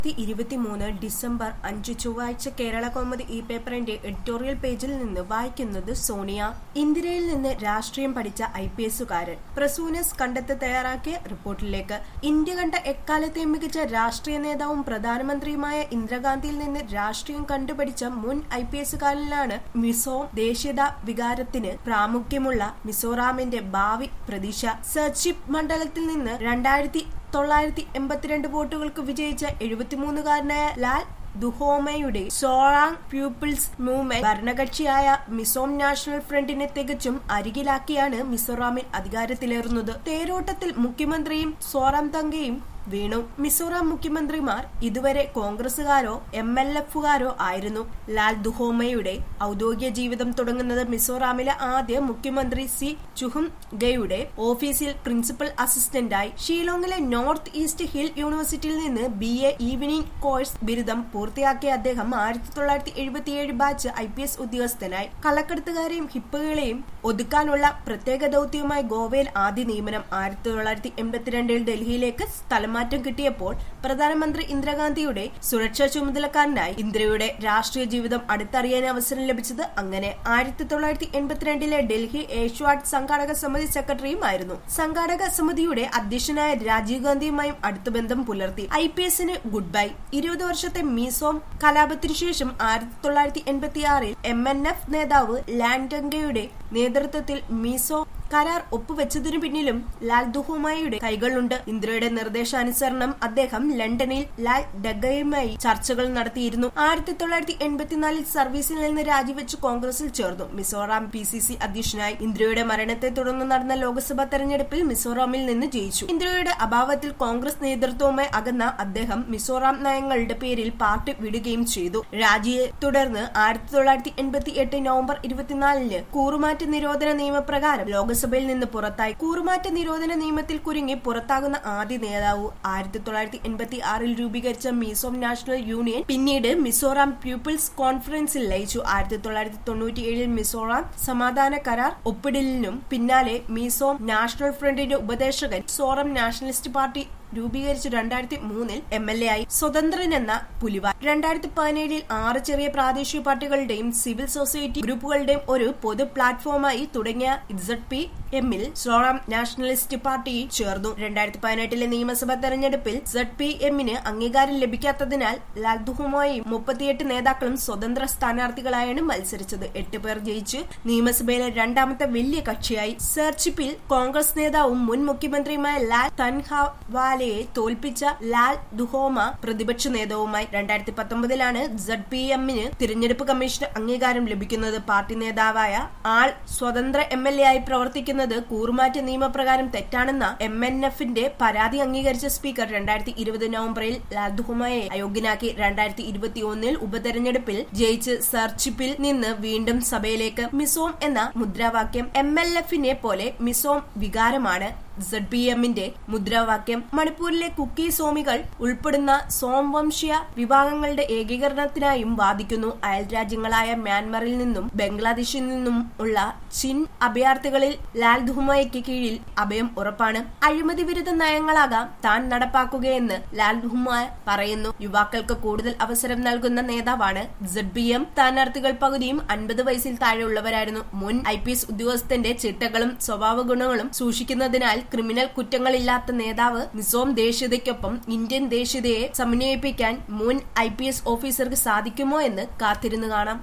2023 December 5 ചൊവ്വാഴ്ച കേരള കൗമുദി ഈ പേപ്പറിന്റെ എഡിറ്റോറിയൽ പേജിൽ നിന്ന് വായിക്കുന്നത് സോണിയ. ഇന്ദിരയിൽ നിന്ന് രാഷ്ട്രീയം പഠിച്ച IPSകാരൻ പ്രസൂനസ് കണ്ടെത്തി തയ്യാറാക്കിയ റിപ്പോർട്ടിലേക്ക്. ഇന്ത്യ കണ്ട എക്കാലത്തെയും മികച്ച രാഷ്ട്രീയ നേതാവും പ്രധാനമന്ത്രിയുമായ ഇന്ദിരാഗാന്ധിയിൽ നിന്ന് രാഷ്ട്രീയം കണ്ടുപഠിച്ച മുൻ IPSകാരനിലാണ് മിസോം ദേശീയതാ വികാരത്തിന് പ്രാമുഖ്യമുള്ള മിസോറാമിന്റെ ഭാവി പ്രതീക്ഷ. സർച്ചിപ്പ് മണ്ഡലത്തിൽ നിന്ന് 2982 വോട്ടുകൾക്ക് വിജയിച്ച 73-കാരനായ ലാൽ ദുഹോമയുടെ സോറാങ് പീപ്പിൾസ് മൂവ്മെന്റ് ഭരണകക്ഷിയായ മിസോം നാഷണൽ ഫ്രണ്ടിനെ തികച്ചും അരികിലാക്കിയാണ് മിസോറാമിൽ അധികാരത്തിലേറുന്നത്. തേരോട്ടത്തിൽ മുഖ്യമന്ത്രിയും സോറാംതംഗയും വീണു. മിസോറാം മുഖ്യമന്ത്രിമാർ ഇതുവരെ കോൺഗ്രസുകാരോ MLFകാരോ ആയിരുന്നു. ലാൽ ദുഹോമയുടെ ഔദ്യോഗിക ജീവിതം തുടങ്ങുന്നത് മിസോറാമിലെ ആദ്യ മുഖ്യമന്ത്രി സി ചുഹുംഗയുടെ ഓഫീസിൽ പ്രിൻസിപ്പൽ അസിസ്റ്റന്റായി. ഷീലോങ്ങിലെ നോർത്ത് ഈസ്റ്റ് ഹിൽ യൂണിവേഴ്സിറ്റിയിൽ നിന്ന് BA ഈവനിംഗ് കോഴ്സ് ബിരുദം പൂർത്തിയാക്കിയ അദ്ദേഹം 1977 ബാച്ച് IPS ഉദ്യോഗസ്ഥനായി. കള്ളക്കടത്തുകാരെയും ഹിപ്പുകളെയും ഒതുക്കാനുള്ള പ്രത്യേക ദൌത്യവുമായി ഗോവയിൽ ആദ്യ നിയമനം. 1982 ഡൽഹിയിലേക്ക് സ്ഥലമാറ്റം കിട്ടിയപ്പോൾ പ്രധാനമന്ത്രി ഇന്ദിരാഗാന്ധിയുടെ സുരക്ഷാ ചുമതലക്കാരനായി. ഇന്ദിരയുടെ രാഷ്ട്രീയ ജീവിതം അടുത്തറിയാൻ അവസരം ലഭിച്ചത് അങ്ങനെ. 1982 ഡൽഹി ഏഷ്വാഡ് സംഘാടക സമിതി സെക്രട്ടറിയുമായിരുന്നു. സംഘാടക സമിതിയുടെ അധ്യക്ഷനായ രാജീവ് ഗാന്ധിയുമായും അടുത്ത ബന്ധം പുലർത്തി. IPSന് ഗുഡ് ബൈ. 20 വർഷത്തെ മിസോം കലാപത്തിനുശേഷം 1986 MNF നേതാവ് ലാൻഡംഗയുടെ നേതൃത്വത്തിൽ മിസോം കരാർ ഒപ്പുവെച്ചതിനു പിന്നിലും ലാൽ ദുഹോമയുടെ കൈകളുണ്ട്. ഇന്ദിരയുടെ നിർദ്ദേശാനുസരണം അദ്ദേഹം ലണ്ടനിൽ ലാൽ ഡഗയുമായി ചർച്ചകൾ നടത്തിയിരുന്നു. 1984 സർവീസിൽ നിന്ന് രാജിവെച്ച് കോൺഗ്രസിൽ ചേർന്നു. മിസോറാം PCC അധ്യക്ഷനായി. ഇന്ദിരയുടെ മരണത്തെ തുടർന്ന് നടന്ന ലോക്സഭാ തെരഞ്ഞെടുപ്പിൽ മിസോറാമിൽ നിന്ന് ജയിച്ചു. ഇന്ദിരയുടെ അഭാവത്തിൽ കോൺഗ്രസ് നേതൃത്വവുമായി അകന്ന അദ്ദേഹം മിസോറാം നയങ്ങളുടെ പേരിൽ പാർട്ടി വിടുകയും ചെയ്തു. രാജിയെ തുടർന്ന് 1988 നവംബർ 24 കൂറുമാറ്റ നിരോധന നിയമപ്രകാരം ലോക്സഭയിൽ നിന്ന് പുറത്തായി. കൂറുമാറ്റ നിരോധന നിയമത്തിൽ കുരുങ്ങി പുറത്താകുന്ന ആദ്യ നേതാവ്. 1986 രൂപീകരിച്ച മിസോം നാഷണൽ യൂണിയൻ പിന്നീട് മിസോറാം പീപ്പിൾസ് കോൺഫറൻസിൽ ലയിച്ചു. 1997 മിസോറാം സമാധാന കരാർ ഒപ്പിടലിനും പിന്നാലെ മിസോം നാഷണൽ ഫ്രണ്ടിന്റെ ഉപദേശകൻ സോറം നാഷണലിസ്റ്റ് പാർട്ടി രൂപീകരിച്ച് 2003 MLA ആയി. സ്വതന്ത്രനെന്ന പുലിവാൽ. 2017 6 ചെറിയ പ്രാദേശിക പാർട്ടികളുടെയും സിവിൽ സൊസൈറ്റി ഗ്രൂപ്പുകളുടെയും ഒരു പൊതു പ്ലാറ്റ്ഫോമായി തുടങ്ങിയ ZPMൽ സോറാം നാഷണലിസ്റ്റ് പാർട്ടി ചേർന്നു. 2018 നിയമസഭാ തെരഞ്ഞെടുപ്പിൽ ZPMന് അംഗീകാരം ലഭിക്കാത്തതിനാൽ ലാൽ ദുഹോമയും 38 നേതാക്കളും സ്വതന്ത്ര സ്ഥാനാർത്ഥികളായാണ് മത്സരിച്ചത്. 8 പേർ ജയിച്ച് നിയമസഭയിലെ രണ്ടാമത്തെ വലിയ കക്ഷിയായി. സർച്ചിപ്പിൽ കോൺഗ്രസ് നേതാവും മുൻ മുഖ്യമന്ത്രിയുമായ ലാൽ തൻഹവാലയെ തോൽപ്പിച്ച ലാൽ ദുഹോമ പ്രതിപക്ഷ നേതാവുമായി. 2019 ZPMന് തിരഞ്ഞെടുപ്പ് കമ്മീഷന് അംഗീകാരം ലഭിക്കുന്നത്. പാർട്ടി നേതാവായ ആൾ സ്വതന്ത്ര MLA ആയി പ്രവർത്തിക്കുന്നത് കൂറുമാറ്റ നിയമപ്രകാരം തെറ്റാണെന്ന MNFന്റെ പരാതി അംഗീകരിച്ച സ്പീക്കർ 2020 നവംബറിൽ ലാൽ ദുഹോമയെ അയോഗ്യനാക്കി. 2021 ഉപതെരഞ്ഞെടുപ്പിൽ ജയിച്ച് സർച്ചിപ്പിൽ നിന്ന് വീണ്ടും സഭയിലേക്ക്. മിസോം എന്ന മുദ്രാവാക്യം. MLFനെ പോലെ മിസോം വികാരമാണ് ZPMന്റെ മുദ്രാവാക്യം. മണിപ്പൂരിലെ കുക്കി സോമികൾ ഉൾപ്പെടുന്ന സോംവംശീയ വിഭാഗങ്ങളുടെ ഏകീകരണത്തിനായും വാദിക്കുന്നു. അയൽ രാജ്യങ്ങളായ മ്യാൻമറിൽ നിന്നും ബംഗ്ലാദേശിൽ നിന്നും ഉള്ള ചിൻ അഭയാർത്ഥികളിൽ ലാൽ ദുഹോമയ്ക്ക് കീഴിൽ അഭയം ഉറപ്പാണ്. അഴിമതി വിരുദ്ധ നയങ്ങളാകാം താൻ നടപ്പാക്കുകയെന്ന് ലാൽ ദുഹോമ പറയുന്നു. യുവാക്കൾക്ക് കൂടുതൽ അവസരം നൽകുന്ന നേതാവാണ്. ZPM സ്ഥാനാർത്ഥികൾ പകുതിയും 50 വയസ്സിൽ താഴെയുള്ളവരായിരുന്നു. മുൻ IPS ഉദ്യോഗസ്ഥന്റെ ചിട്ടകളും സ്വഭാവ ഗുണങ്ങളും സൂക്ഷിക്കുന്നതിനാൽ ക്രിമിനൽ കുറ്റങ്ങളില്ലാത്ത നേതാവ്. മിസോം ദേശീയതയ്ക്കൊപ്പം ഇന്ത്യൻ ദേശീയതയെ സമന്വയിപ്പിക്കാൻ മുൻ IPS ഓഫീസർക്ക് സാധിക്കുമോ എന്ന് കാത്തിരുന്നു കാണാം.